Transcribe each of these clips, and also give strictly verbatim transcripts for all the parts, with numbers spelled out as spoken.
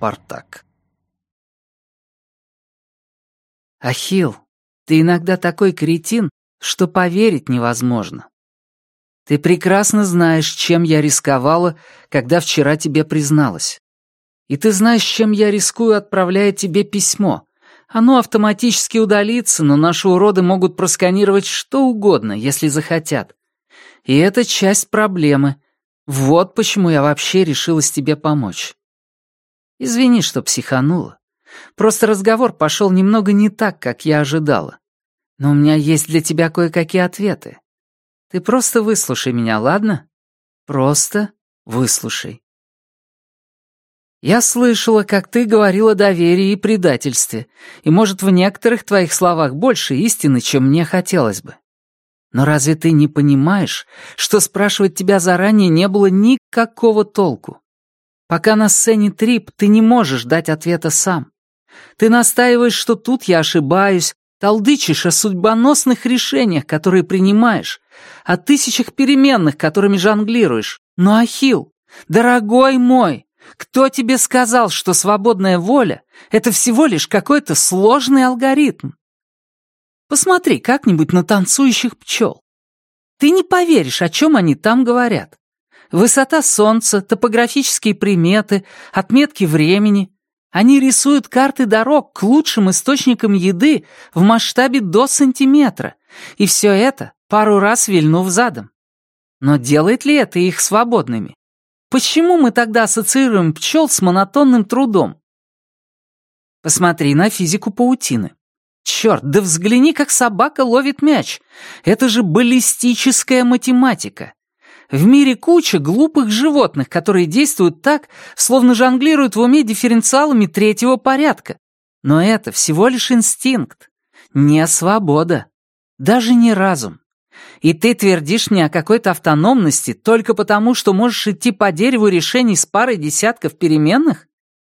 Спартак. «Ахилл, ты иногда такой кретин, что поверить невозможно. Ты прекрасно знаешь, чем я рисковала, когда вчера тебе призналась. И ты знаешь, чем я рискую, отправляя тебе письмо. Оно автоматически удалится, но наши уроды могут просканировать что угодно, если захотят. И это часть проблемы. Вот почему я вообще решилась тебе помочь. Извини, что психанула. Просто разговор пошел немного не так, как я ожидала. Но у меня есть для тебя кое-какие ответы. Ты просто выслушай меня, ладно? Просто выслушай. Я слышала, как ты говорил о доверии и предательстве, и, может, в некоторых твоих словах больше истины, чем мне хотелось бы. Но разве ты не понимаешь, что спрашивать тебя заранее не было никакого толку? Пока на сцене трип, ты не можешь дать ответа сам. Ты настаиваешь, что тут я ошибаюсь, толдычишь о судьбоносных решениях, которые принимаешь, о тысячах переменных, которыми жонглируешь. Но, Ахилл, дорогой мой, кто тебе сказал, что свободная воля — это всего лишь какой-то сложный алгоритм? Посмотри как-нибудь на танцующих пчел. Ты не поверишь, о чем они там говорят. Высота солнца, топографические приметы, отметки времени. Они рисуют карты дорог к лучшим источникам еды в масштабе до сантиметра. И все это пару раз вильнув задом. Но делает ли это их свободными? Почему мы тогда ассоциируем пчел с монотонным трудом? Посмотри на физику паутины. Черт, да взгляни, как собака ловит мяч. Это же баллистическая математика. В мире куча глупых животных, которые действуют так, словно жонглируют в уме дифференциалами третьего порядка. Но это всего лишь инстинкт, не свобода, даже не разум. И ты твердишь мне о какой-то автономности только потому, что можешь идти по дереву решений с парой десятков переменных?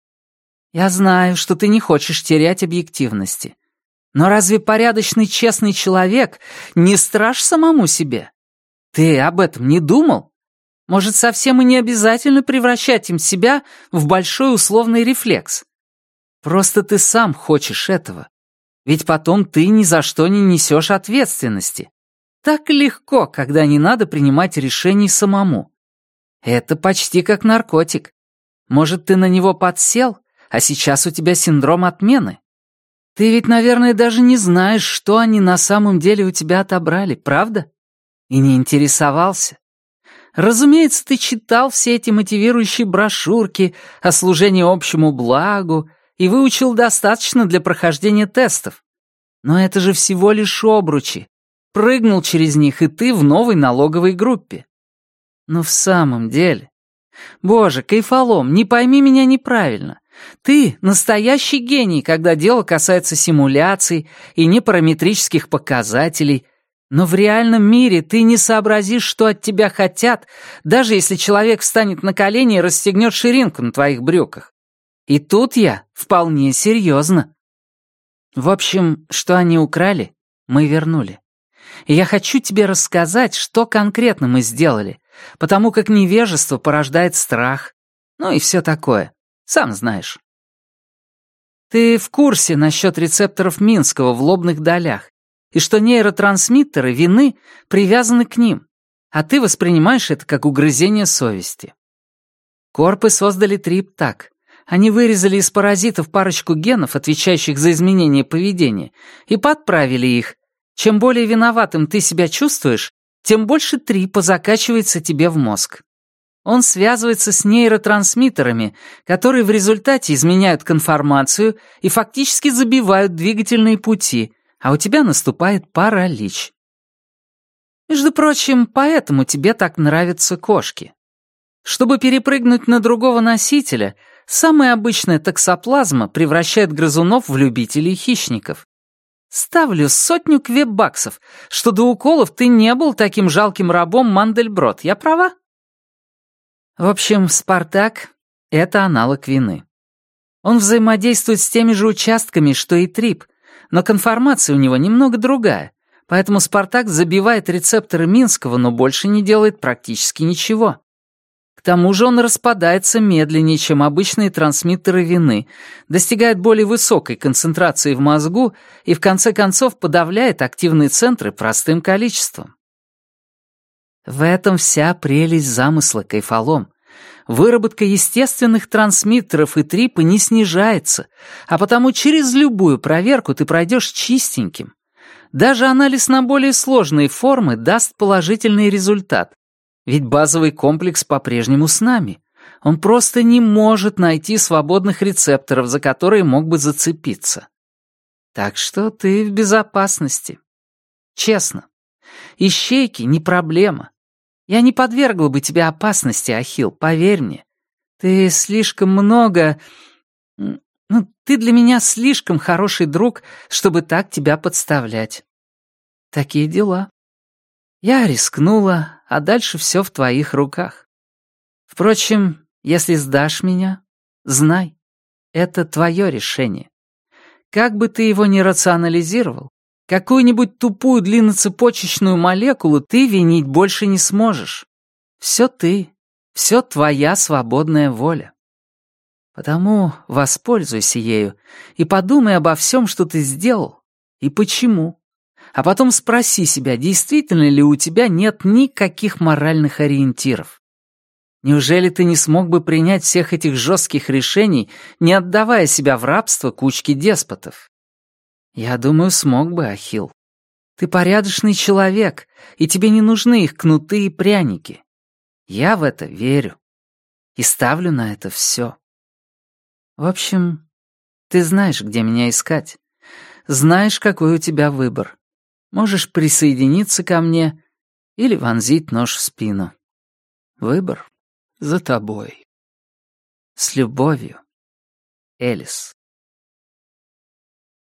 Я знаю, что ты не хочешь терять объективности. Но разве порядочный, честный человек не страж самому себе? Ты об этом не думал? Может, совсем и не обязательно превращать им себя в большой условный рефлекс? Просто ты сам хочешь этого. Ведь потом ты ни за что не несешь ответственности. Так легко, когда не надо принимать решений самому. Это почти как наркотик. Может, ты на него подсел, а сейчас у тебя синдром отмены? Ты ведь, наверное, даже не знаешь, что они на самом деле у тебя отобрали, правда? И не интересовался. Разумеется, ты читал все эти мотивирующие брошюрки о служении общему благу и выучил достаточно для прохождения тестов. Но это же всего лишь обручи. Прыгнул через них, и ты в новой налоговой группе. Но в самом деле... Боже, кайфолом, не пойми меня неправильно. Ты настоящий гений, когда дело касается симуляций и непараметрических показателей, но в реальном мире ты не сообразишь, что от тебя хотят, даже если человек встанет на колени и расстегнет ширинку на твоих брюках. И тут я вполне серьезно. В общем, что они украли, мы вернули. И я хочу тебе рассказать, что конкретно мы сделали, потому как невежество порождает страх, ну и все такое. Сам знаешь. Ты в курсе насчет рецепторов Минского в лобных долях, и что нейротрансмиттеры вины привязаны к ним, а ты воспринимаешь это как угрызение совести. Корпы создали трип так. Они вырезали из паразитов парочку генов, отвечающих за изменение поведения, и подправили их. Чем более виноватым ты себя чувствуешь, тем больше трипа закачивается тебе в мозг. Он связывается с нейротрансмиттерами, которые в результате изменяют конформацию и фактически забивают двигательные пути, а у тебя наступает паралич. Между прочим, поэтому тебе так нравятся кошки. Чтобы перепрыгнуть на другого носителя, самая обычная токсоплазма превращает грызунов в любителей хищников. Ставлю сотню квеббаксов, что до уколов ты не был таким жалким рабом Мандельброд. Я права? В общем, Спартак — это аналог вины. Он взаимодействует с теми же участками, что и трип, но конформация у него немного другая, поэтому Спартак забивает рецепторы Минского, но больше не делает практически ничего. К тому же он распадается медленнее, чем обычные трансмиттеры вины, достигает более высокой концентрации в мозгу и в конце концов подавляет активные центры простым количеством. В этом вся прелесть замысла кайфолом. Выработка естественных трансмиттеров и трипа не снижается, а потому через любую проверку ты пройдешь чистеньким. Даже анализ на более сложные формы даст положительный результат, ведь базовый комплекс по-прежнему с нами. Он просто не может найти свободных рецепторов, за которые мог бы зацепиться. Так что ты в безопасности. Честно. Ищейки не проблема. Я не подвергла бы тебя опасности, Ахилл, поверь мне. Ты слишком много... Ну, ты для меня слишком хороший друг, чтобы так тебя подставлять. Такие дела. Я рискнула, а дальше все в твоих руках. Впрочем, если сдашь меня, знай, это твое решение. Как бы ты его ни рационализировал, какую-нибудь тупую длинноцепочечную молекулу ты винить больше не сможешь. Все ты, все твоя свободная воля. Потому воспользуйся ею и подумай обо всем, что ты сделал и почему. А потом спроси себя, действительно ли у тебя нет никаких моральных ориентиров. Неужели ты не смог бы принять всех этих жестких решений, не отдавая себя в рабство кучке деспотов? Я думаю, смог бы, Ахилл. Ты порядочный человек, и тебе не нужны их кнуты и пряники. Я в это верю. И ставлю на это все. В общем, ты знаешь, где меня искать. Знаешь, какой у тебя выбор. Можешь присоединиться ко мне или вонзить нож в спину. Выбор за тобой. С любовью, Элис.